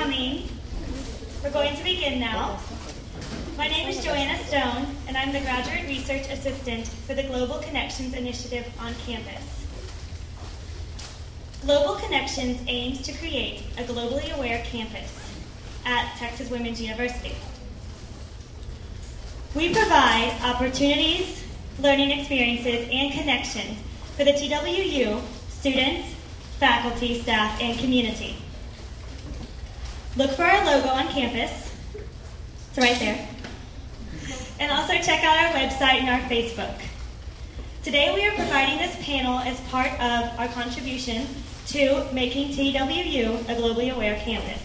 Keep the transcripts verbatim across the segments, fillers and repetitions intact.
coming. We're going to begin now. My name is Joanna Stone, and I'm the Graduate Research Assistant for the Global Connections Initiative on campus. Global Connections aims to create a globally aware campus at Texas Women's University. We provide opportunities, learning experiences, and connections for the T W U students, faculty, staff, and community. Look for our logo on campus. It's right there. And also check out our website and our Facebook. Today we are providing this panel as part of our contribution to making T W U a globally aware campus.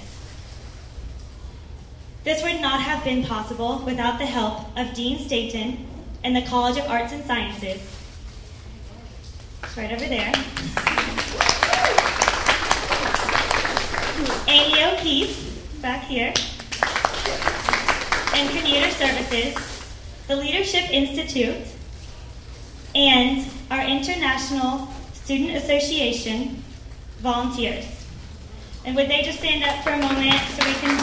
This would not have been possible without the help of Dean Staten and the College of Arts and Sciences. It's right over there. Amy O'Keefe, back here. And Commuter Services, the Leadership Institute, and our International Student Association volunteers. And would they just stand up for a moment so we can...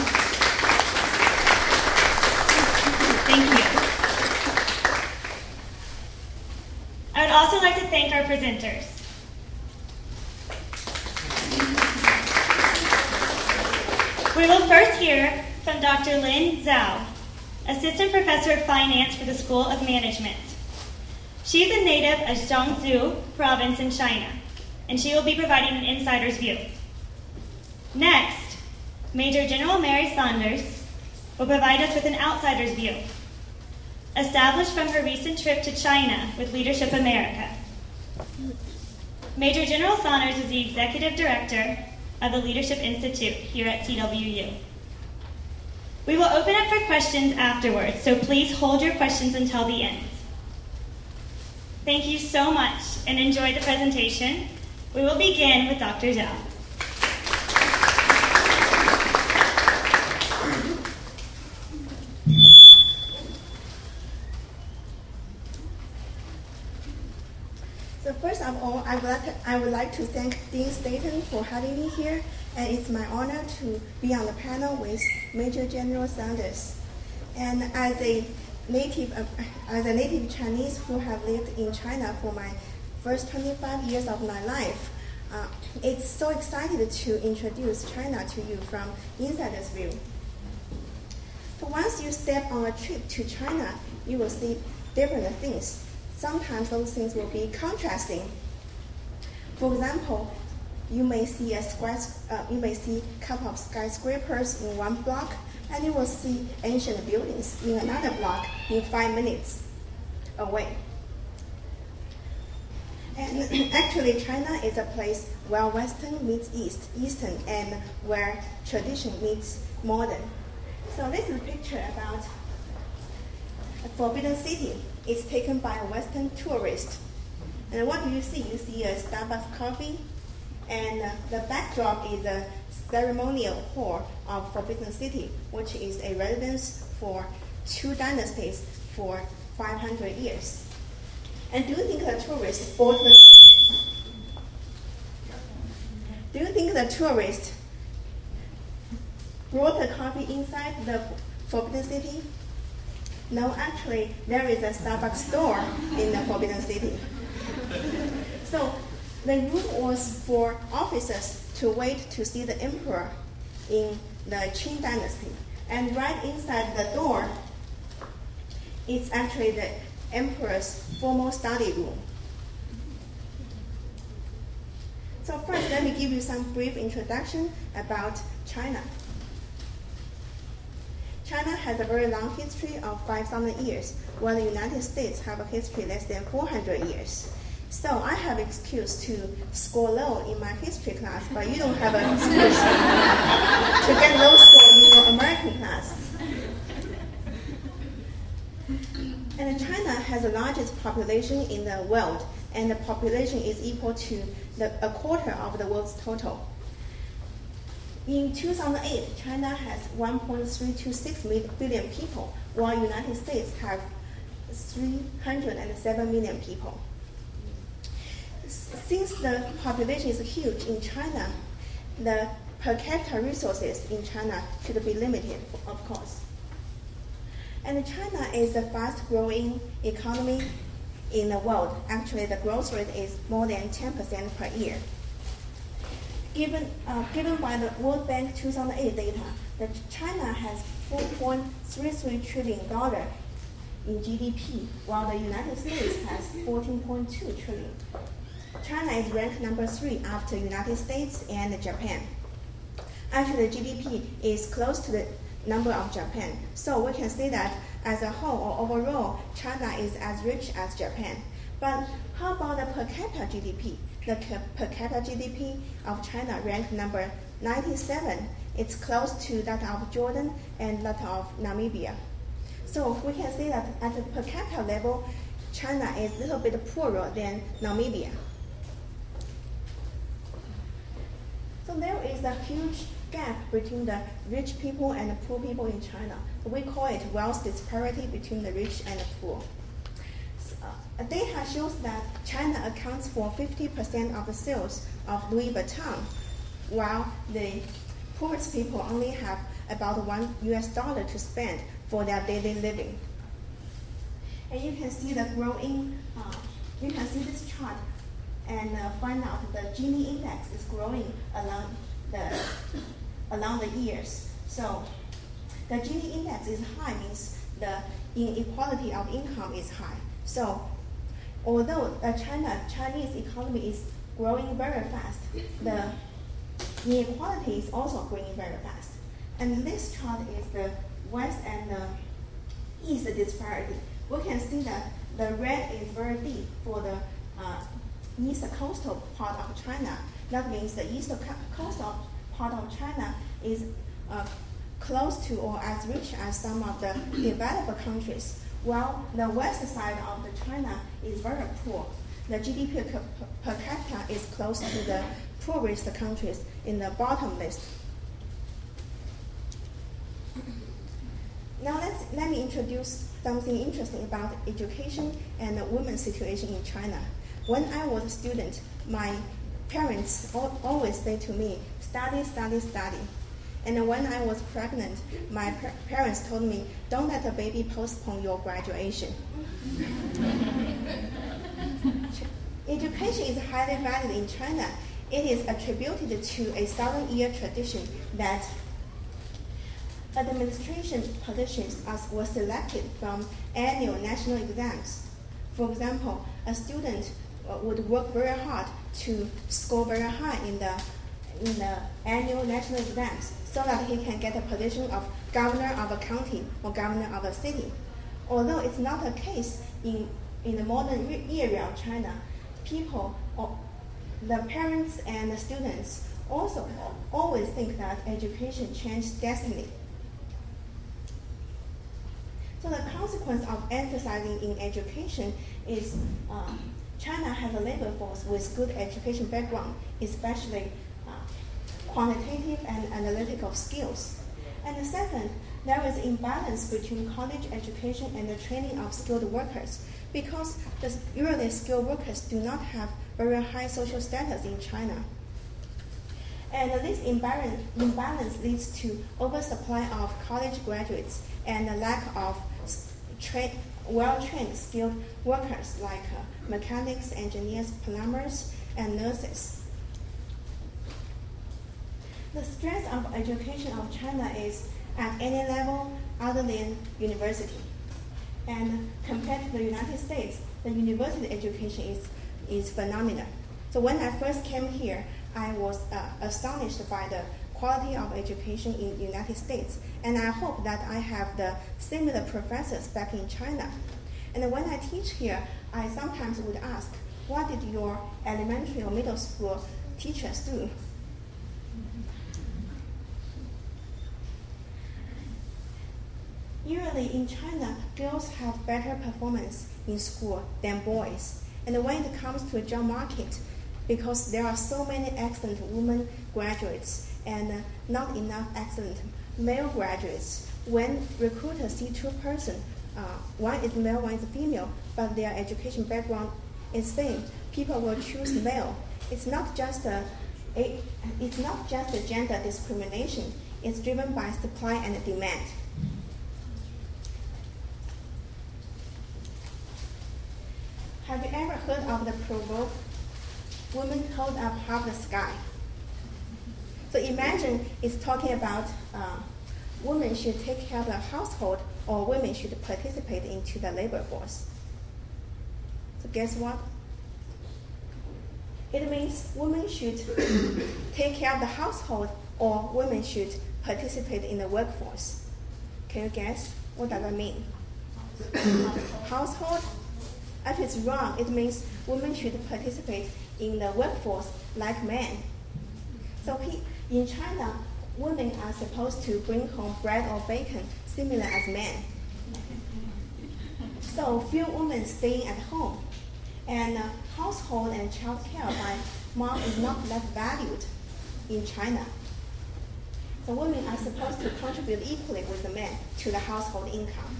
Thank you. I would also like to thank our presenters. We will first hear from Doctor Lin Zhao, Assistant Professor of Finance for the School of Management. She is a native of Jiangsu Province in China, and she will be providing an insider's view. Next, Major General Mary Saunders will provide us with an outsider's view, established from her recent trip to China with Leadership America. Major General Saunders is the Executive Director of the Leadership Institute here at T W U. We will open up for questions afterwards, so please hold your questions until the end. Thank you so much, and enjoy the presentation. We will begin with Doctor Zhao. So first of all, I would, like to, I would like to thank Dean Staten for having me here, and it's my honor to be on the panel with Major General Saunders. And as a native, uh, as a native Chinese who have lived in China for my first twenty-five years of my life, uh, it's so excited to introduce China to you from insider's view. So once you step on a trip to China, you will see different things. Sometimes those things will be contrasting. For example, you may see a skys- uh, you may see a couple of skyscrapers in one block, and you will see ancient buildings in another block in five minutes away. And actually, China is a place where Western meets East, Eastern, and where tradition meets modern. So this is a picture about a Forbidden City. It's taken by a Western tourist. And what do you see? You see a Starbucks coffee, and uh, the backdrop is a ceremonial hall of Forbidden City, which is a residence for two dynasties for five hundred years. And do you think the tourist bought the... Do you think the tourist brought the coffee inside the Forbidden City? No, actually, there is a Starbucks store in the Forbidden City. So the room was for officers to wait to see the emperor in the Qing dynasty. And right inside the door, it's actually the emperor's formal study room. So first, let me give you some brief introduction about China. China has a very long history of five thousand years, while the United States have a history less than four hundred years. So I have excuse to score low in my history class, but you don't have an excuse to get low score in your American class. And China has the largest population in the world, and the population is equal to the, a quarter of the world's total. In two thousand eight, China has one point three two six billion people, while the United States have three hundred seven million people. Since the population is huge in China, the per capita resources in China should be limited, of course. And China is the fast-growing economy in the world. Actually, the growth rate is more than ten percent per year. Given, uh, given by the World Bank two thousand eight data, that China has four point three three trillion dollars in G D P, while the United States has fourteen point two trillion dollars. China is ranked number three after United States and Japan. Actually, the G D P is close to the number of Japan. So we can say that as a whole or overall, China is as rich as Japan. But how about the per capita G D P? The per capita G D P of China ranked number ninety-seven. It's close to that of Jordan and that of Namibia. So we can say that at the per capita level, China is a little bit poorer than Namibia. So there is a huge gap between the rich people and the poor people in China. We call it wealth disparity between the rich and the poor. So, uh, data shows that China accounts for fifty percent of the sales of Louis Vuitton, while the poorest people only have about one U S dollar to spend for their daily living. And you can see the growing, uh, you can see this chart and uh, find out the Gini index is growing along the along the years. So the Gini index is high means the inequality of income is high. So although the China Chinese economy is growing very fast, the inequality is also growing very fast. And this chart is the west and the east disparity. We can see that the red is very deep for the uh, east coastal part of China. That means the east coastal part of China is uh, close to or as rich as some of the developed countries, while the west side of the China is very poor. The G D P per, per capita is close to the poorest countries in the bottom list. Now let's, let me introduce something interesting about education and the women's situation in China. When I was a student, my parents al- always say to me, study, study, study. And when I was pregnant, my par- parents told me, don't let the baby postpone your graduation. Education is highly valued in China. It is attributed to a thousand-year tradition that administration positions were selected from annual national exams. For example, a student uh, would work very hard to score very high in the in the annual national exams so that he can get a position of governor of a county or governor of a city. Although it's not the case in, in the modern era of China, people, or the parents and the students also always think that education changes destiny. So the consequence of emphasizing in education is uh, China has a labor force with good education background, especially uh, quantitative and analytical skills. And the second, there is imbalance between college education and the training of skilled workers because the really skilled workers do not have very high social status in China. And this imbalance, imbalance leads to oversupply of college graduates and the lack of tra- well-trained skilled workers like uh, mechanics, engineers, plumbers, and nurses. The strength of education of China is at any level other than university. And compared to the United States, the university education is, is phenomenal. So when I first came here, I was uh, astonished by the quality of education in the United States. And I hope that I have the similar professors back in China. And when I teach here, I sometimes would ask, what did your elementary or middle school teachers do? Usually in China, girls have better performance in school than boys. And when it comes to a job market, because there are so many excellent women graduates and not enough excellent male graduates, when recruiters see two persons, uh, one is male, one is female, but their education background is same, people will choose male. It's not just a it, it's not just a gender discrimination. It's driven by supply and demand. Have you ever heard of the proverb, women hold up half the sky? So imagine it's talking about uh, women should take care of the household, or women should participate into the labor force. So guess what? It means women should take care of the household, or women should participate in the workforce. Can you guess? What does that mean? Household? If it's wrong, it means women should participate in the workforce like men. So he, in China, women are supposed to bring home bread or bacon, similar as men. So few women staying at home, and uh, household and child care by mom is not that valued in China. So women are supposed to contribute equally with the men to the household income.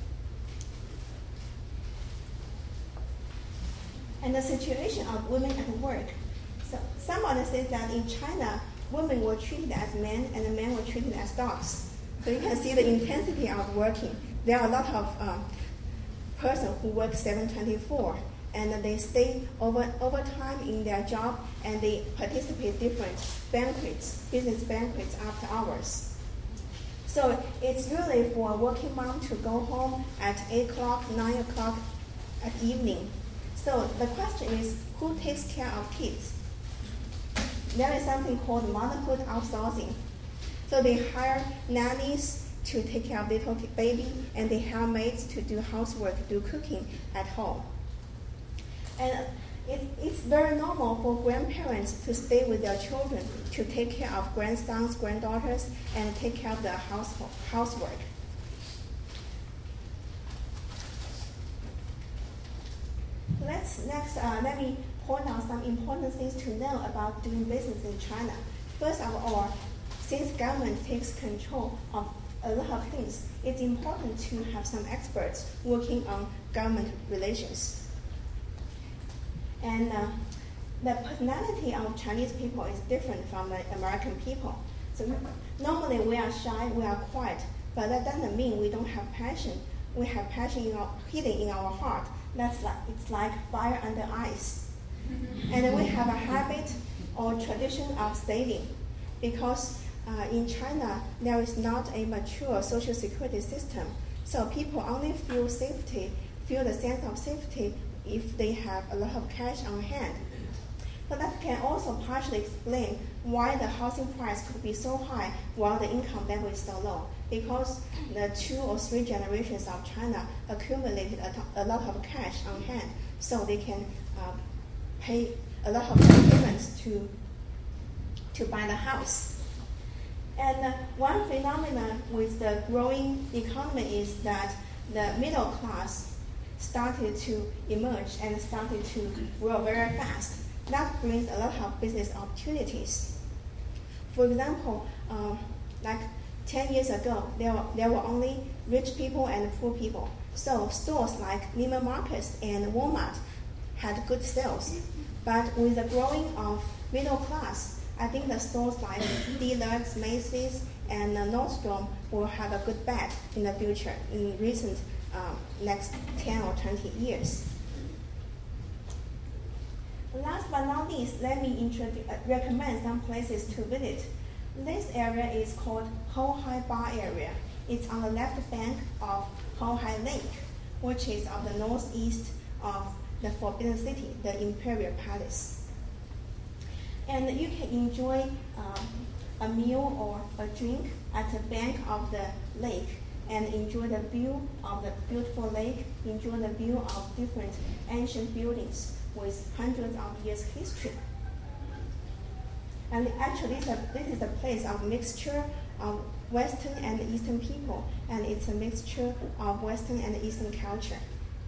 And the situation of women at work. So someone says that in China, women were treated as men and the men were treated as dogs. So you can see the intensity of working. There are a lot of um, persons who work seven twenty-four, and they stay over overtime in their job, and they participate different banquets, business banquets after hours. So it's really for a working mom to go home at eight o'clock, nine o'clock at evening. So the question is, who takes care of kids? There is something called motherhood outsourcing. So they hire nannies to take care of little baby, and they hire maids to do housework, do cooking at home. And it, it's very normal for grandparents to stay with their children, to take care of grandsons, granddaughters, and take care of the household, housework. Let's next, uh, let me point out some important things to know about doing business in China. First of all, since government takes control of a lot of things, it's important to have some experts working on government relations. And uh, the personality of Chinese people is different from the American people. So normally we are shy, we are quiet, but that doesn't mean we don't have passion. We have passion in our, hidden in our heart. That's like, it's like fire under ice. And then we have a habit or tradition of saving, because uh, in China there is not a mature social security system. So people only feel safety, feel the sense of safety if they have a lot of cash on hand. But that can also partially explain why the housing price could be so high while the income level is so low, because the two or three generations of China accumulated a, a lot of cash on hand, so they can uh, pay a lot of payments to, to buy the house. And uh, one phenomenon with the growing economy is that the middle class started to emerge and started to grow very fast. That brings a lot of business opportunities. For example, um, like ten years ago, there were, there were only rich people and poor people. So stores like Neiman Marcus and Walmart had good sales. But with the growing of middle class, I think the stores like Dillard's, Macy's, and Nordstrom will have a good bet in the future, in recent um, next ten or twenty years. Last but not least, let me introduce, uh, recommend some places to visit. This area is called Hohai Bar area. It's on the left bank of Hohai Lake, which is on the northeast of the Forbidden City, the Imperial Palace. And you can enjoy um, a meal or a drink at the bank of the lake and enjoy the view of the beautiful lake, enjoy the view of different ancient buildings with hundreds of years history. And actually, this is, a, this is a place of mixture of Western and Eastern people, and it's a mixture of Western and Eastern culture.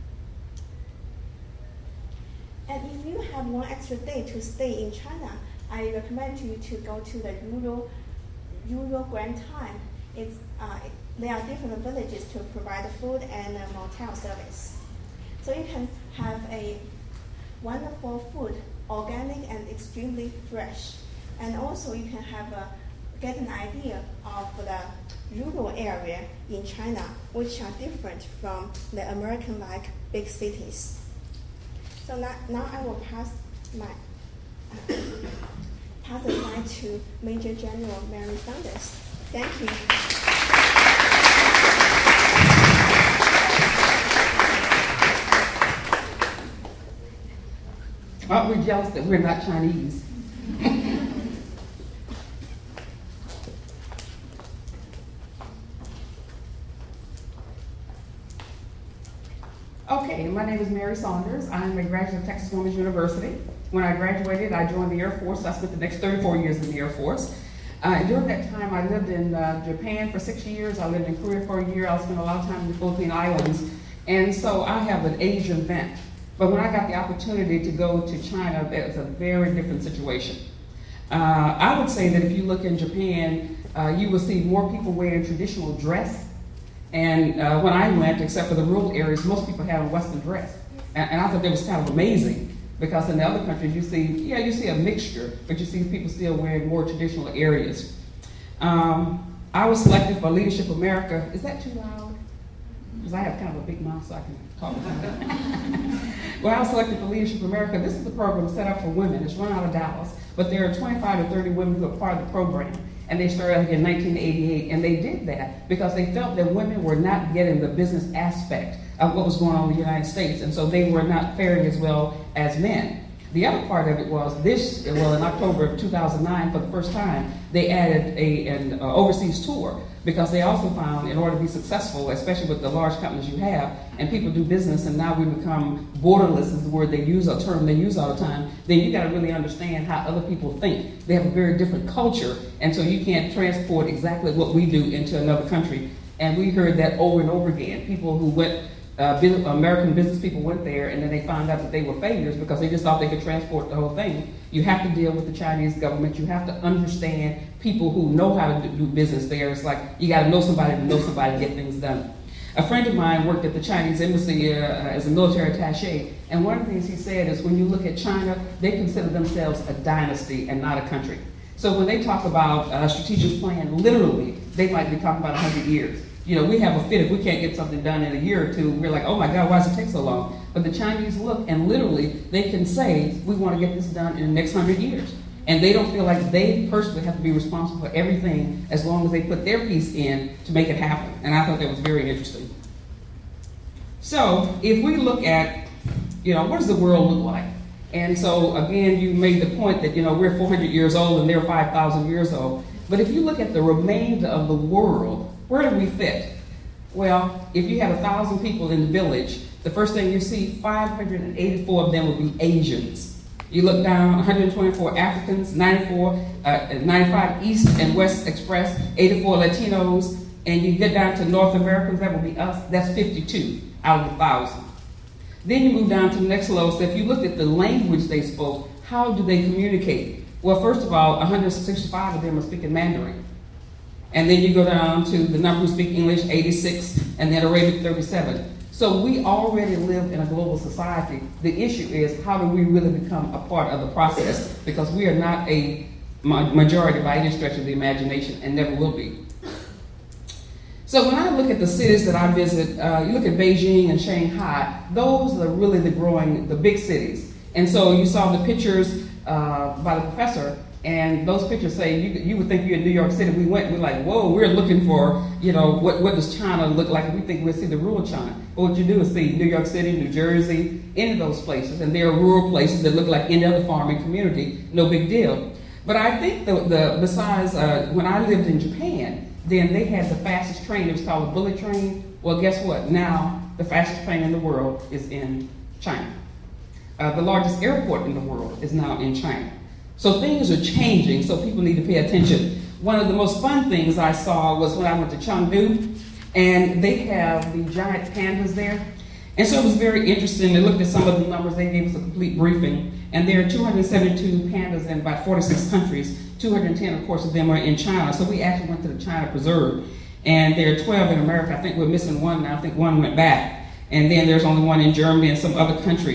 And if you have one extra day to stay in China, I recommend you to go to the Euro, Euro Grand Time. It's, uh, it, there are different villages to provide food and uh, motel service. So you can have a wonderful food, organic and extremely fresh. and also you can have a, get an idea of the rural area in China, which are different from the American-like big cities. So now, now I will pass my uh, pass the slide to Major General Mary Saunders. Thank you. Aren't we jealous that we're not Chinese? Okay, my name is Mary Saunders. I'm a graduate of Texas Women's University. When I graduated, I joined the Air Force. I spent the next thirty-four years in the Air Force. Uh, during that time, I lived in uh, Japan for six years. I lived in Korea for a year. I spent a lot of time in the Philippine Islands. And so I have an Asian bent. But when I got the opportunity to go to China, it was a very different situation. Uh, I would say that if you look in Japan, uh, you will see more people wearing traditional dress. And uh, when I went, except for the rural areas, most people had a Western dress. And, and I thought that was kind of amazing, because in the other countries you see, yeah, you see a mixture, but you see people still wearing more traditional areas. Um, I was selected for Leadership America. Is that too loud? Because I have kind of a big mouth, so I can talk. Well, I was selected for Leadership America. This is the program set up for women. It's run out of Dallas, but there are twenty-five to thirty women who are part of the program. And they started in nineteen eighty-eight, and they did that because they felt that women were not getting the business aspect of what was going on in the United States, and so they were not faring as well as men. The other part of it was this, well, in October of two thousand nine, for the first time, they added a, an uh, overseas tour, because they also found in order to be successful, especially with the large companies you have, and people do business, and now we become borderless is the word they use, a term they use all the time, then you got to really understand how other people think. They have a very different culture, and so you can't transport exactly what we do into another country. And we heard that over and over again. People who went, uh, business, American business people went there, and then they found out that they were failures because they just thought they could transport the whole thing. You have to deal with the Chinese government. You have to understand people who know how to do business there. It's like you got to know somebody to know somebody to get things done. A friend of mine worked at the Chinese embassy uh, as a military attaché, and one of the things he said is when you look at China, they consider themselves a dynasty and not a country. So when they talk about a strategic plan, literally, they might be talking about one hundred years. You know, we have a fit if we can't get something done in a year or two. We're like, oh my God, why does it take so long? But the Chinese look, and literally, they can say, we want to get this done in the next hundred years. And they don't feel like they personally have to be responsible for everything as long as they put their piece in to make it happen. And I thought that was very interesting. So if we look at, you know, what does the world look like? And so again, you made the point that, you know, we're four hundred years old and they're five thousand years old. But if you look at the remainder of the world, where do we fit? Well, if you have a thousand people in the village, the first thing you see, five hundred eighty-four of them will be Asians. You look down, one hundred twenty-four Africans, ninety-four, uh, ninety-five East and West Express, eighty-four Latinos, and you get down to North Americans, that will be us, that's fifty-two out of the one thousand. Then you move down to the next level, so if you look at the language they spoke, how do they communicate? Well, first of all, one hundred sixty-five of them are speaking Mandarin. And then you go down to the number who speak English, eighty-six, and then Arabic, thirty-seven. So we already live in a global society. The issue is, how do we really become a part of the process? Because we are not a majority by any stretch of the imagination, and never will be. So when I look at the cities that I visit, uh, you look at Beijing and Shanghai, those are really the growing, the big cities. And so you saw the pictures uh, by the professor, and those pictures say, you, you would think you're in New York City. We went, we're like, whoa, we're looking for, you know, what, what does China look like? And we think we'll see the rural China. But what you do is see New York City, New Jersey, any of those places. And there are rural places that look like any other farming community, no big deal. But I think the, the besides, uh, when I lived in Japan, then they had the fastest train. It was called a bullet train. Well, guess what? Now, the fastest train in the world is in China. Uh, the largest airport in the world is now in China. So things are changing, so people need to pay attention. One of the most fun things I saw was when I went to Chengdu, and they have the giant pandas there. And so it was very interesting. They looked at some of the numbers. They gave us a complete briefing. And there are two hundred seventy-two pandas in about forty-six countries. two hundred ten, of course, of them are in China. So we actually went to the China Preserve. And there are twelve in America. I think we're missing one now. I think one went back. And then there's only one in Germany and some other countries.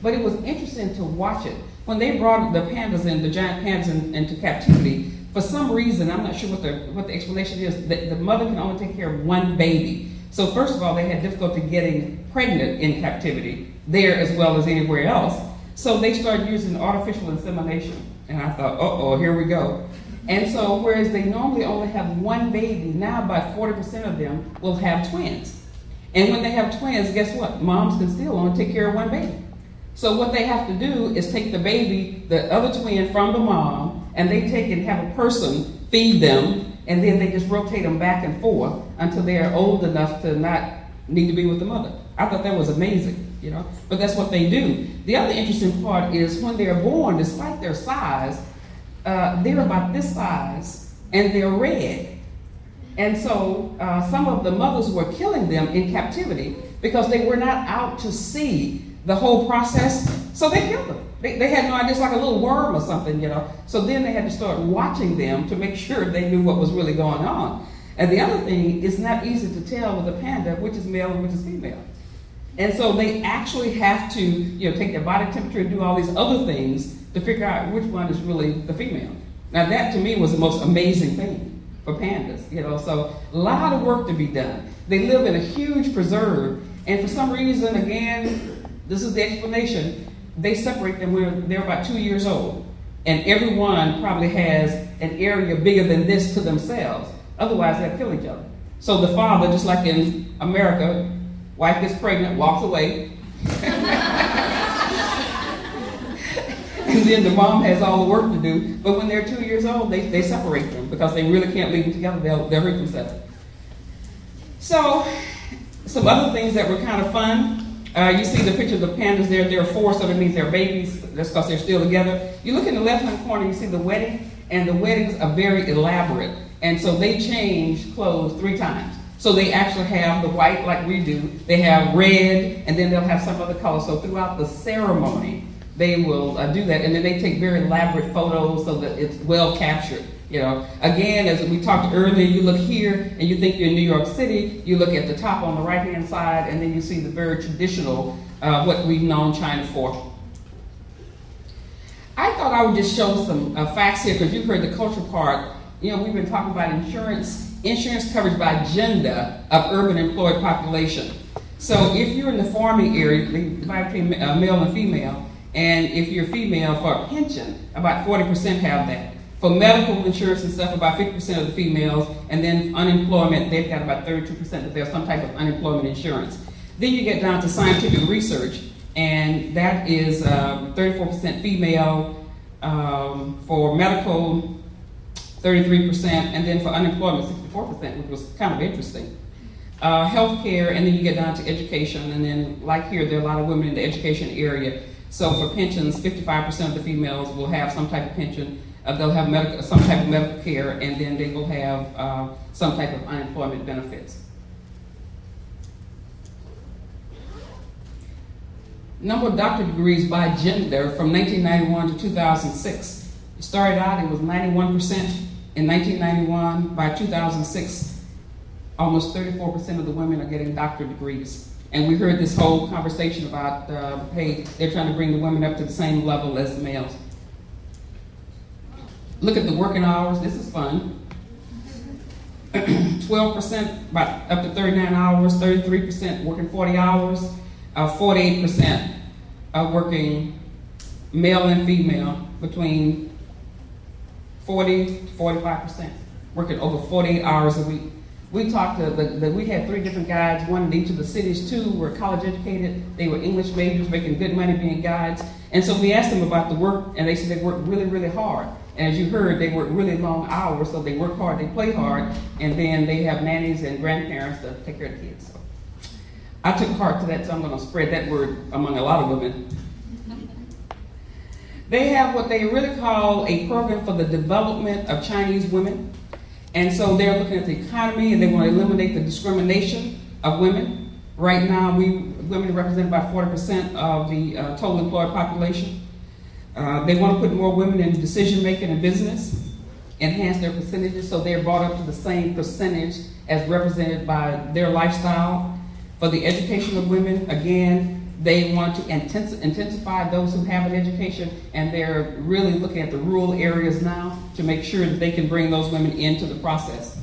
but it was interesting to watch it. When they brought the pandas in, the giant pandas in, into captivity, for some reason, I'm not sure what the what the explanation is, that the mother can only take care of one baby. So first of all, they had difficulty getting pregnant in captivity, there as well as anywhere else. So they started using artificial insemination. And I thought, uh-oh, here we go. And so whereas they normally only have one baby, now about forty percent of them will have twins. And when they have twins, guess what? Moms can still only take care of one baby. So what they have to do is take the baby, the other twin from the mom, and they take and have a person feed them, and then they just rotate them back and forth until they are old enough to not need to be with the mother. I thought that was amazing, you know, but that's what they do. The other interesting part is when they're born, despite their size, uh, they're about this size and they're red. And so uh, some of the mothers were killing them in captivity because they were not out to see the whole process, so they killed them. They, they had no idea, it's like a little worm or something, you know. So then they had to start watching them to make sure they knew what was really going on. And the other thing, it's not easy to tell with a panda which is male and which is female. And so they actually have to, you know, take their body temperature and do all these other things to figure out which one is really the female. Now that to me was the most amazing thing for pandas, you know. So a lot of work to be done. They live in a huge preserve, and for some reason, again, this is the explanation, they separate them when they're about two years old. And everyone probably has an area bigger than this to themselves. Otherwise, they'll kill each other. So the father, just like in America, wife gets pregnant, walks away. And then the mom has all the work to do. But when they're two years old, they, they separate them because they really can't leave them together. They'll, they'll hurt themselves. So, some other things that were kind of fun. Uh, you see the picture of the pandas there. There are four, so that means they're babies. That's because they're still together. You look in the left-hand corner, you see the wedding, and the weddings are very elaborate. And so they change clothes three times. So they actually have the white like we do. They have red, and then they'll have some other color. So throughout the ceremony, they will uh, do that. And then they take very elaborate photos so that it's well captured. You know, again, as we talked earlier, you look here and you think you're in New York City. You look at the top on the right-hand side, and then you see the very traditional, uh, what we've known China for. I thought I would just show some uh, facts here because you've heard the culture part. You know, we've been talking about insurance, insurance coverage by gender of urban employed population. So if you're in the farming area, they divide between uh, male and female, and if you're female, for a pension, about forty percent have that. For medical insurance and stuff, about fifty percent of the females, and then unemployment, they've got about thirty-two percent that there's some type of unemployment insurance. Then you get down to scientific research, and that is um, thirty-four percent female, um, for medical, thirty-three percent, and then for unemployment, sixty-four percent, which was kind of interesting. Uh, healthcare, and then you get down to education, and then like here, there are a lot of women in the education area. So for pensions, fifty-five percent of the females will have some type of pension. Uh, they'll have medical, some type of medical care, and then they will have uh, some type of unemployment benefits. Number of doctorate degrees by gender from nineteen ninety-one to two thousand six. It started out, it was ninety-one percent in nineteen ninety-one. By two thousand six, almost thirty-four percent of the women are getting doctorate degrees. And we heard this whole conversation about, uh, hey, they're trying to bring the women up to the same level as the males. Look at the working hours. This is fun. twelve percent, about up to thirty-nine hours, thirty-three percent working forty hours, uh, forty-eight percent are working male and female, between forty to forty-five percent working over forty-eight hours a week. We talked to the, the, we had three different guides, one in each of the cities. Two were college educated. They were English majors, making good money being guides. And so we asked them about the work, and they said they worked really, really hard. And as you heard, they work really long hours, so they work hard, they play hard, and then they have nannies and grandparents to take care of the kids. So I took heart to that, so I'm going to spread that word among a lot of women. They have what they really call a program for the development of Chinese women. And so they're looking at the economy, and they want to eliminate the discrimination of women. Right now, we women represent about forty percent of the uh, total employed population. Uh, they want to put more women in decision-making and business, enhance their percentages so they're brought up to the same percentage as represented by their lifestyle. For the education of women, again, They want to intensi- intensify those who have an education, and they're really looking at the rural areas now to make sure that they can bring those women into the process.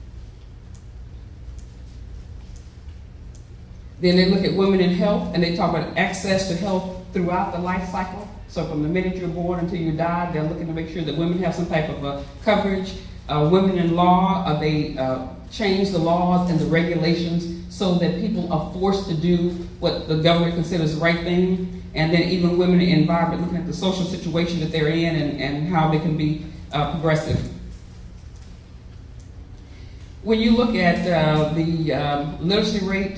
Then they look at women in health, and they talk about access to health throughout the life cycle. So from the minute you're born until you die, they're looking to make sure that women have some type of uh, coverage. Uh, women in law, uh, they uh, change the laws and the regulations so that people are forced to do what the government considers the right thing. And then even women in the environment, looking at the social situation that they're in and, and how they can be uh, progressive. When you look at uh, the uh, literacy rate,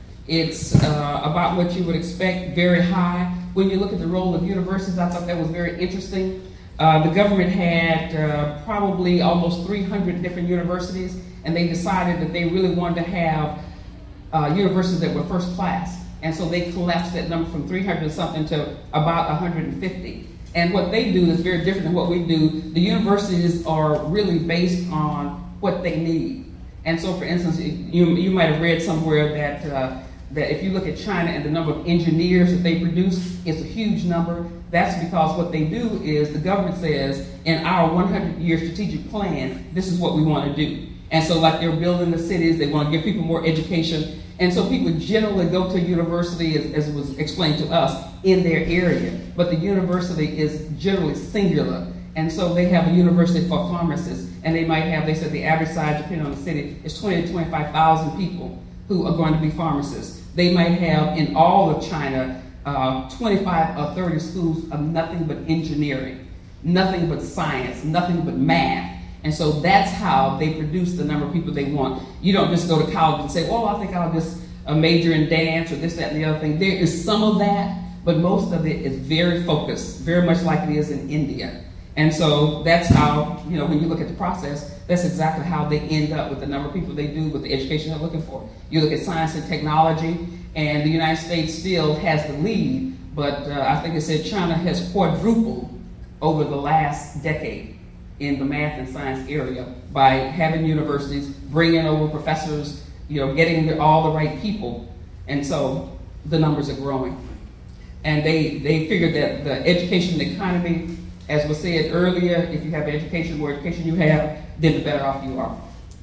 it's uh, about what you would expect, very high. When you look at the role of universities, I thought that was very interesting. Uh, the government had uh, probably almost three hundred different universities, and they decided that they really wanted to have uh, universities that were first class. And so they collapsed that number from three hundred something to about one hundred fifty. And what they do is very different than what we do. The universities are really based on what they need. And so, for instance, you, you might have read somewhere that uh, that if you look at China and the number of engineers that they produce, it's a huge number. That's because what they do is the government says, in our one hundred year strategic plan, this is what we want to do. And so like they're building the cities, they want to give people more education. And so people generally go to university, as, as was explained to us, in their area. But the university is generally singular. And so they have a university for pharmacists. And they might have, they said the average size, depending on the city, is twenty to twenty-five thousand people who are going to be pharmacists. They might have in all of China uh, twenty-five or thirty schools of nothing but engineering, nothing but science, nothing but math. And so that's how they produce the number of people they want. You don't just go to college and say, oh, I think I'll just uh, major in dance or this, that, and the other thing. There is some of that, but most of it is very focused, very much like it is in India. And so that's how, you know, when you look at the process, that's exactly how they end up with the number of people they do with the education they're looking for. You look at science and technology, and the United States still has the lead, but uh, I think it said China has quadrupled over the last decade in the math and science area by having universities, bringing over professors, you know, getting the, all the right people. And so the numbers are growing. And they, they figured that the education economy, as was said earlier, if you have education, the more education you have, then the better off you are.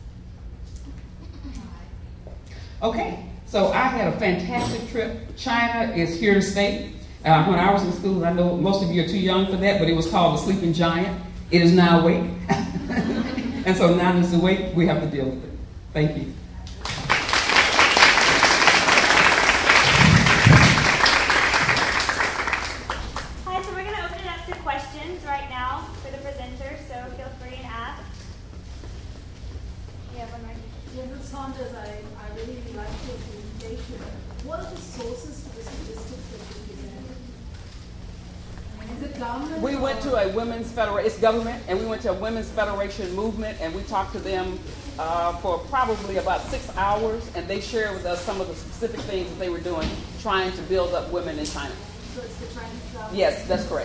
Okay, so I had a fantastic trip. China is here to stay. Uh, when I was in school, I know most of you are too young for that, but it was called the Sleeping Giant. It is now awake. And so now that it's awake, we have to deal with it. Thank you. Hi, so we're going to open it up to questions right now for the presenter, so feel free and ask. We have one right here. Yeah, Miz Saunders, I, I really like your presentation. What are the sources for the statistics that you presented? I mean, is it government? We went to a women's federation, it's government, and we went to a women's federation movement, and we talked to them uh, for probably about six hours, and they shared with us some of the specific things that they were doing, trying to build up women in China. So it's the Chinese government? Yes, that's correct.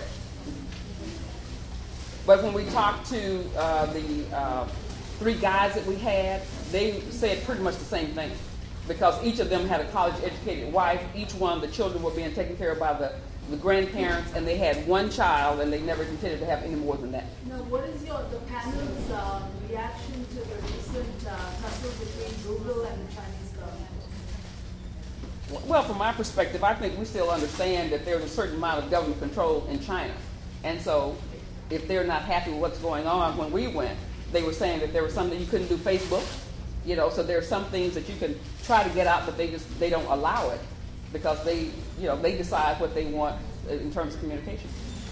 But when we talked to uh, the uh, three guys that we had, they said pretty much the same thing, because each of them had a college-educated wife. Each one, the children were being taken care of by the, the grandparents, and they had one child, and they never intended to have any more than that. Now, what is your the panel's uh, reaction to the recent uh, tussle between Google and the Chinese government? Well, from my perspective, I think we still understand that there's a certain amount of government control in China. And so if they're not happy with what's going on, when we went, they were saying that there was something you couldn't do Facebook. You know, so there are some things that you can try to get out, but they just they don't allow it because they, you know, they decide what they want in terms of communication.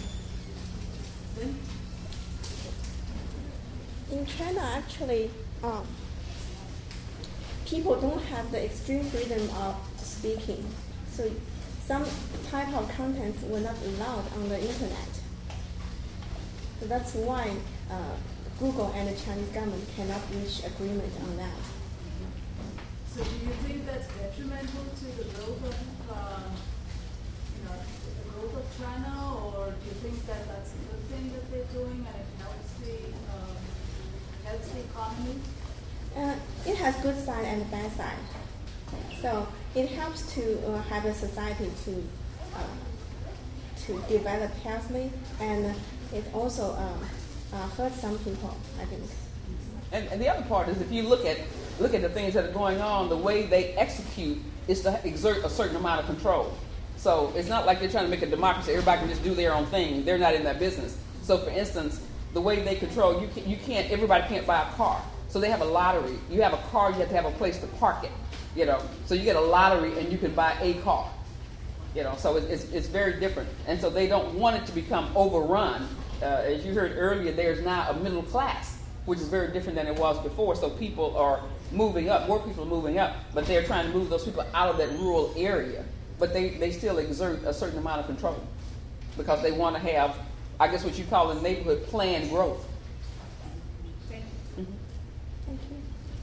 In China, actually, um, people don't have the extreme freedom of speaking. So some type of contents were not allowed on the internet. So that's why uh, Google and the Chinese government cannot reach agreement on that. So do you think that's detrimental to the growth of, uh, you know, the growth of China, or do you think that that's a good thing that they're doing and it helps the, um, helps the economy? Uh, it has good side and bad side. So it helps to uh, have a society to uh, to develop healthily, and it also uh, uh, hurts some people, I think. And, and the other part is, if you look at look at the things that are going on, the way they execute is to exert a certain amount of control. So it's not like they're trying to make a democracy. Everybody can just do their own thing. They're not in that business. So, for instance, the way they control, you can, you can't. Everybody can't buy a car. So they have a lottery. You have a car, you have to have a place to park it. You know, so you get a lottery and you can buy a car. You know, so it's it's, it's very different. And so they don't want it to become overrun. Uh, as you heard earlier, there's now a middle class, which is very different than it was before. So people are moving up, more people are moving up, but they're trying to move those people out of that rural area. But they, they still exert a certain amount of control because they want to have, I guess what you call in the neighborhood, planned growth. Thank you. Mm-hmm. Thank you.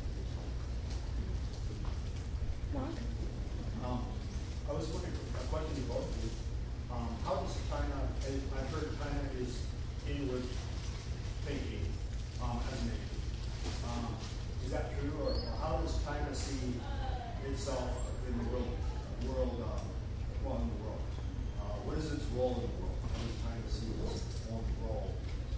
Mark? Um, I was wondering, a question to both of you. Um, how does China, I've heard China is inward thinking um, as a nation. Um, is that true, or how does China see itself in the world, world uh, well, in the world? Uh, what is its role in the world? How does China see its own role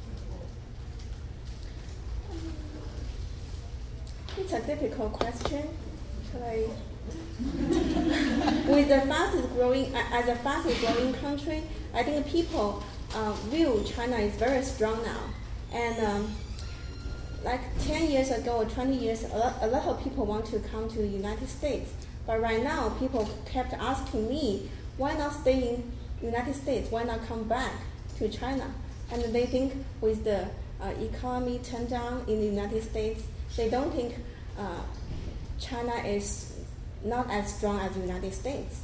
in the world? It's a difficult question. Like, with the fastest growing, as a fastest growing country, I think people uh, view China is very strong now. And um, like ten years ago or twenty years, a lot, a lot of people want to come to the United States. But right now, people kept asking me, why not stay in the United States? Why not come back to China? And they think with the uh, economy turned down in the United States, they don't think uh, China is not as strong as the United States.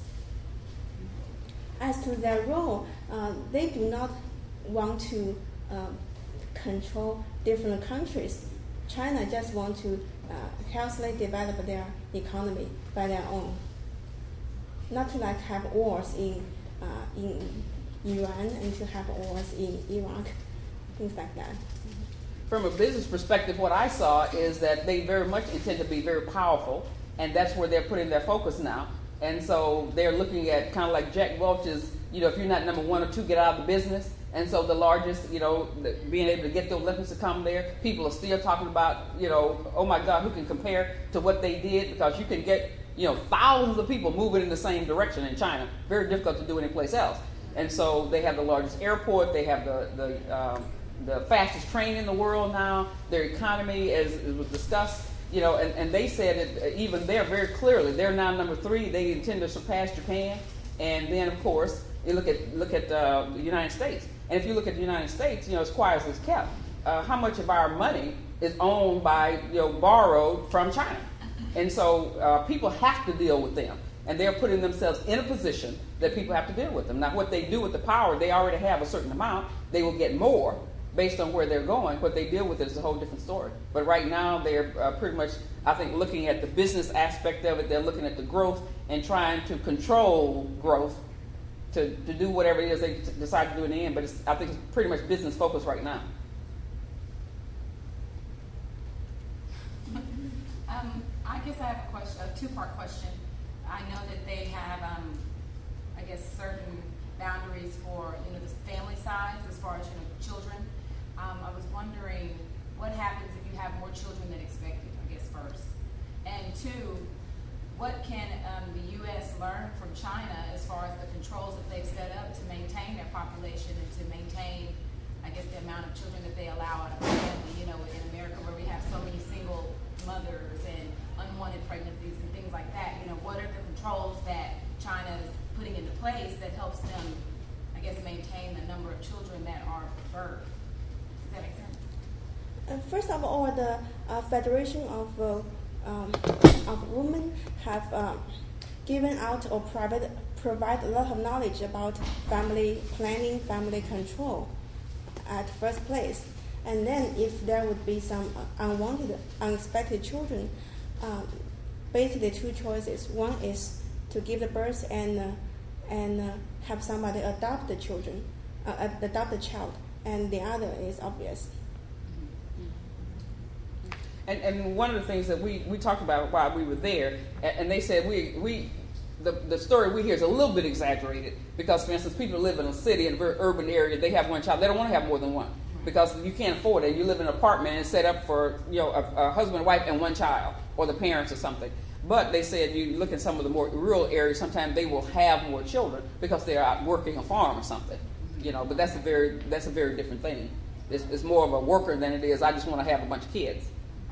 As to their role, uh, they do not want to uh, control different countries. China just want to uh, healthily develop their economy by their own. Not to like have wars in uh, in Iran and to have wars in Iraq, things like that. From a business perspective, what I saw is that they very much intend to be very powerful, and that's where they're putting their focus now. And so they're looking at kind of like Jack Welch's, you know, if you're not number one or two, get out of the business. And so the largest, you know, the, being able to get the Olympics to come there, people are still talking about, you know, oh my God, who can compare to what they did? Because you can get, you know, thousands of people moving in the same direction in China. Very difficult to do anyplace else. And so they have the largest airport. They have the the um, the fastest train in the world now. Their economy, as, as was discussed, you know, and, and they said it even there very clearly. They're now number three. They intend to surpass Japan. And then, of course, you look at look at uh, the United States. And if you look at the United States, you know, as quiet as it's kept, uh, how much of our money is owned by, you know, borrowed from China? And so uh, people have to deal with them. And they're putting themselves in a position that people have to deal with them. Now, what they do with the power, they already have a certain amount. They will get more based on where they're going. What they deal with it is a whole different story. But right now, they're uh, pretty much, I think, looking at the business aspect of it. They're looking at the growth and trying to control growth to, to do whatever it is they t- decide to do in the end. But it's, I think it's pretty much business focused right now. Um, I guess I have a question, a two-part question. I know that they have, um, I guess, certain boundaries for, you know, the family size as far as, you know, children. Um, I was wondering what happens if you have more children than expected, I guess, first. And two, what can um, the U S learn from China as far as the controls that they've set up to maintain their population and to maintain, I guess, the amount of children that they allow out of a family, you know, in America where we have so many single mothers and unwanted pregnancies and things like that. You know, what are the controls that China is putting into place that helps them, I guess, maintain the number of children that are preferred? Does that make sense? Uh, first of all, the uh, Federation of uh, um, of Women have uh, given out or private, provide a lot of knowledge about family planning, family control at first place. And then if there would be some unwanted, unexpected children, um, basically two choices. One is to give the birth and uh, and uh, have somebody adopt the children, uh, adopt the child, and the other is obvious. And, and one of the things that we, we talked about while we were there, and, and they said we, we the, the story we hear is a little bit exaggerated because, for instance, people live in a city, in a very urban area, they have one child. They don't want to have more than one because you can't afford it. You live in an apartment and it's set up for, you know, a, a husband, wife, and one child, or the parents or something. But they said you look at some of the more rural areas, sometimes they will have more children because they're out working a farm or something, you know. But that's a very that's a very different thing. It's, it's more of a worker than it is, I just want to have a bunch of kids.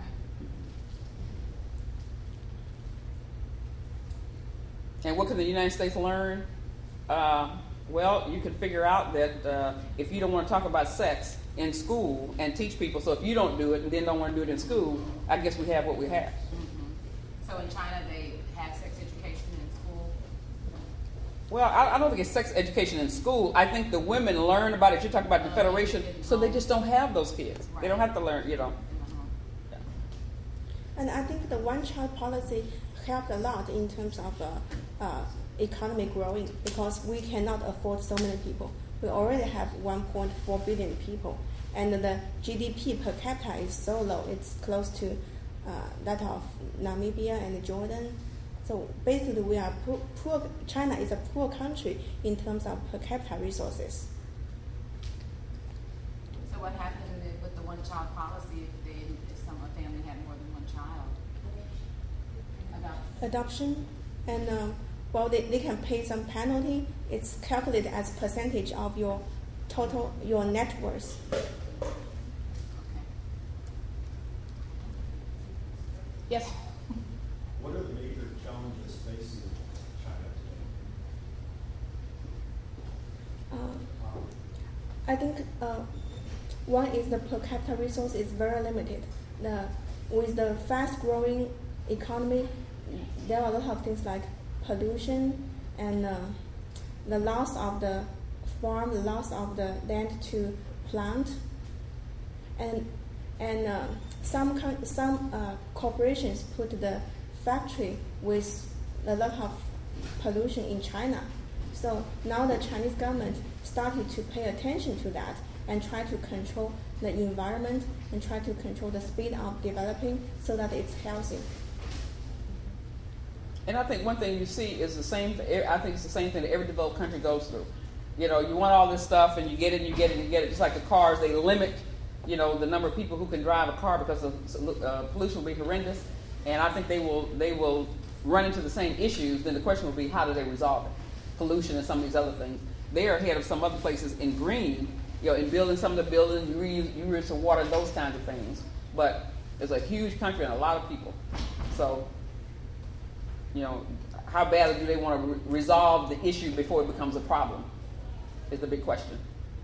And what can the United States learn? Uh, well, you can figure out that uh, if you don't want to talk about sex in school and teach people, so if you don't do it and then don't want to do it in school, I guess we have what we have. Mm-hmm. So in China, they have sex education in school? Well, I, I don't think it's sex education in school. I think the women learn about it. You're talking about the Uh, Federation, so they just don't have those kids. Right. They don't have to learn, you know. Uh-huh. And I think the one-child policy helped a lot in terms of uh, uh, economy growing because we cannot afford so many people. We already have one point four billion people, and the G D P per capita is so low. It's close to uh, that of Namibia and Jordan. So basically, we are poor, poor. China is a poor country in terms of per capita resources. So what happened with the one-child policy if, they, if some a family had more than one child? Adoption. Adoption, and um, well, they, they can pay some penalty. It's calculated as percentage of your total, your net worth. Okay. Yes. What are the major challenges facing China today? Uh, I think uh, one is the per capita resource is very limited. The, with the fast-growing economy, there are a lot of things like pollution and uh, the loss of the farm, the loss of the land to plant, and and uh, some con- some uh, corporations put the factory with a lot of pollution in China. So now the Chinese government started to pay attention to that and try to control the environment and try to control the speed of developing so that it's healthy. And I think one thing you see is the same. Th- I think it's the same thing that every developed country goes through. You know, you want all this stuff, and you get it, and you get it, and you get it. Just like the cars, they limit, you know, the number of people who can drive a car because of uh, pollution will be horrendous. And I think they will they will run into the same issues. Then the question will be, how do they resolve it? Pollution and some of these other things. They are ahead of some other places in green, you know, in building some of the buildings, you reuse, you reuse the water, those kinds of things. But it's a huge country and a lot of people. So, you know, how badly do they want to re- resolve the issue before it becomes a problem is the big question.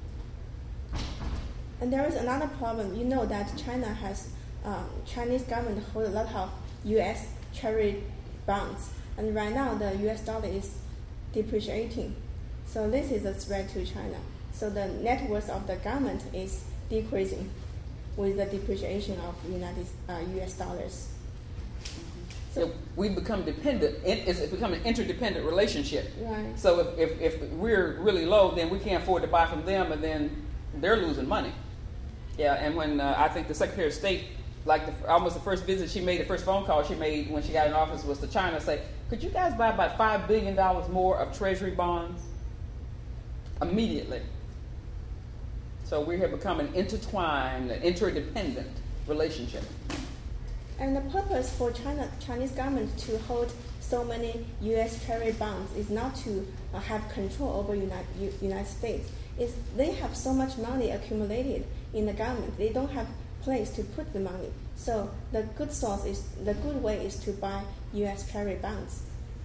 And there is another problem. You know that China has, um, Chinese government hold a lot of U S Treasury bonds. And right now the U S dollar is depreciating. So this is a threat to China. So the net worth of the government is decreasing with the depreciation of United uh, U S dollars. So we become dependent. It- It's become an interdependent relationship. Right. So if, if, if we're really low, then we can't afford to buy from them, and then they're losing money. Yeah, and when uh, I think the Secretary of State, like the, almost the first visit she made, the first phone call she made when she got in office was to China, say, could you guys buy about five billion dollars more of Treasury bonds? Immediately. So we have become an intertwined, an interdependent relationship. And the purpose for China, Chinese government to hold so many U S Treasury bonds is not to uh, have control over United, U, United States. It's they have so much money accumulated in the government. They don't have place to put the money. So the good source is the good way is to buy U S Treasury bonds.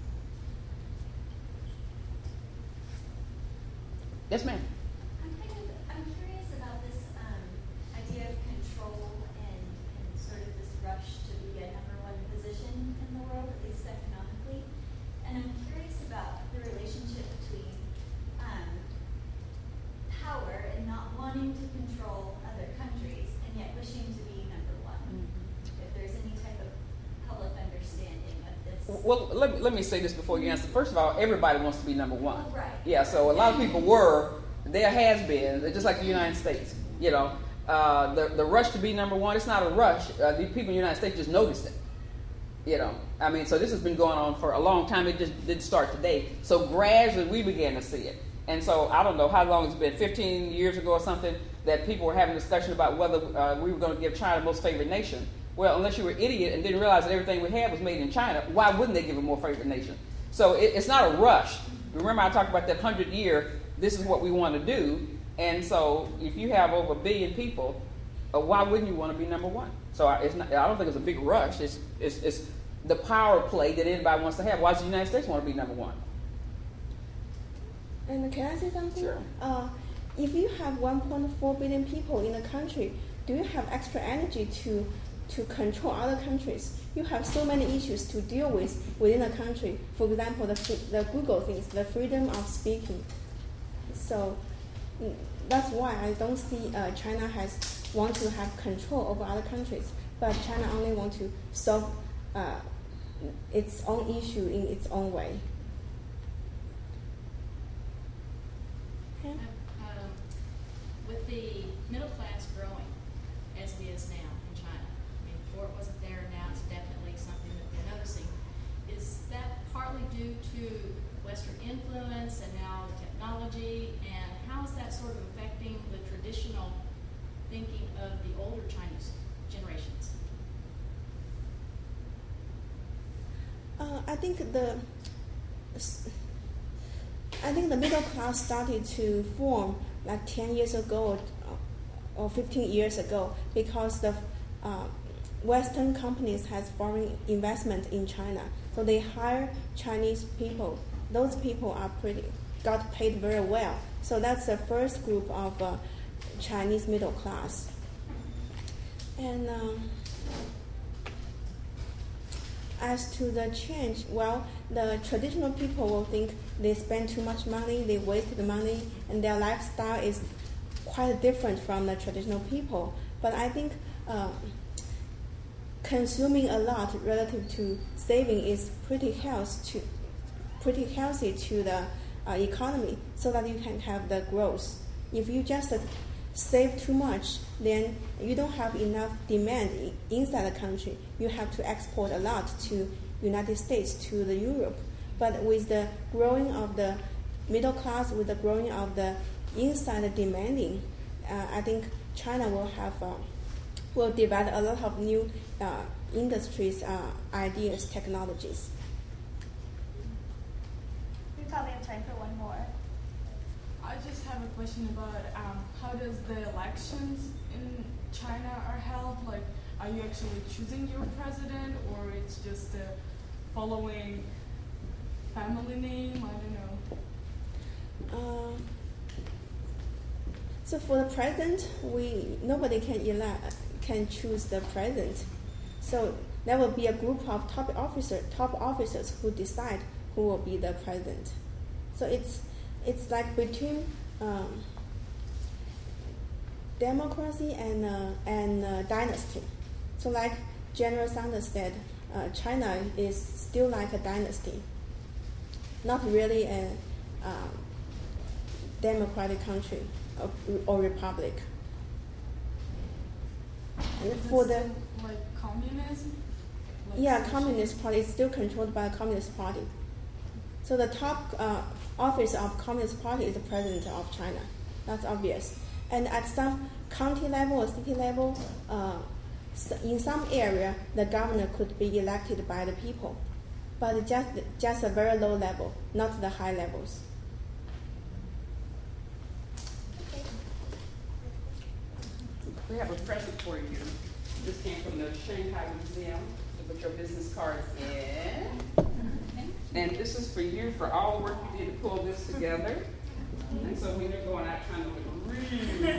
Yes, ma'am. I'm kind of I'm curious about this um, idea of control and, and sort of this rush to be a number one position in the world, at least economically. And I'm curious about the relationship between um, power and not wanting to control other countries and yet wishing to be number one. Mm-hmm. If there's any type of public understanding of this. Well, let me, let me say this before you answer. First of all, everybody wants to be number one. Well, right. Yeah, so a lot of people were, there has been, just like the United States, you know. uh, the the rush to be number one. It's not a rush. Uh, the people in the United States just noticed it. You know, I mean, so this has been going on for a long time. It just didn't start today. So gradually we began to see it. And so I don't know how long it's been, fifteen years ago or something, that people were having a discussion about whether uh, we were going to give China most favored nation. Well, unless you were an idiot and didn't realize that everything we had was made in China, why wouldn't they give a more favored nation? So it, it's not a rush. Remember I talked about that hundred year, this is what we want to do. And so if you have over a billion people, uh, why wouldn't you want to be number one? So I, it's not, I don't think it's a big rush. It's, it's, it's the power play that anybody wants to have. Why does the United States want to be number one? And can I say something? Sure. Uh, if you have one point four billion people in a country, do you have extra energy to to control other countries? You have so many issues to deal with within a country. For example, the the Google things, the freedom of speaking. So mm, that's why I don't see uh, China has want to have control over other countries, but China only want to solve uh, its own issue in its own way. Okay. Um, with the middle class growing as it is now in China, I mean, before it wasn't there, now it's definitely something that they're noticing. Is that partly due to Western influence and now the technology, and how is that sort of affecting the traditional thinking of the older Chinese generations? Uh, I think the I think the middle class started to form like ten years ago or, or fifteen years ago because the uh, Western companies has foreign investment in China, so they hire Chinese people. Those people are pretty got paid very well. So that's the first group of uh, Chinese middle class. And um, as to the change, well, the traditional people will think they spend too much money, they waste the money, and their lifestyle is quite different from the traditional people. But I think uh, consuming a lot relative to saving is pretty healthy to pretty healthy to the uh, economy, so that you can have the growth. If you just uh, save too much, then you don't have enough demand inside the country. You have to export a lot to United States, to the Europe. But with the growing of the middle class, with the growing of the inside demanding, uh, I think China will have uh, will develop a lot of new uh, industries, uh, ideas, technologies. We probably have time for one more. I just have a question about um, how does the elections in China are held? Like, are you actually choosing your president, or it's just uh, following family name? I don't know. Uh, so for the president, we nobody can elect can choose the president. So there will be a group of top officer top officers who decide who will be the president. So it's it's like between um, democracy and uh, and uh, dynasty. So like General Sanders said, uh, China is still like a dynasty, not really a um, democratic country or, or republic. And Is for it the still, like communism? Like yeah, social- Communist Party is still controlled by the Communist Party. So the top uh, office of Communist Party is the president of China. That's obvious. And at some county level or city level, uh, in some area, the governor could be elected by the people, but just just a very low level, not the high levels. We have a present for you. This came from the Shanghai Museum. To put your business cards in. And this is for you, for all the work you did to pull this together. And so when you're going out trying to look really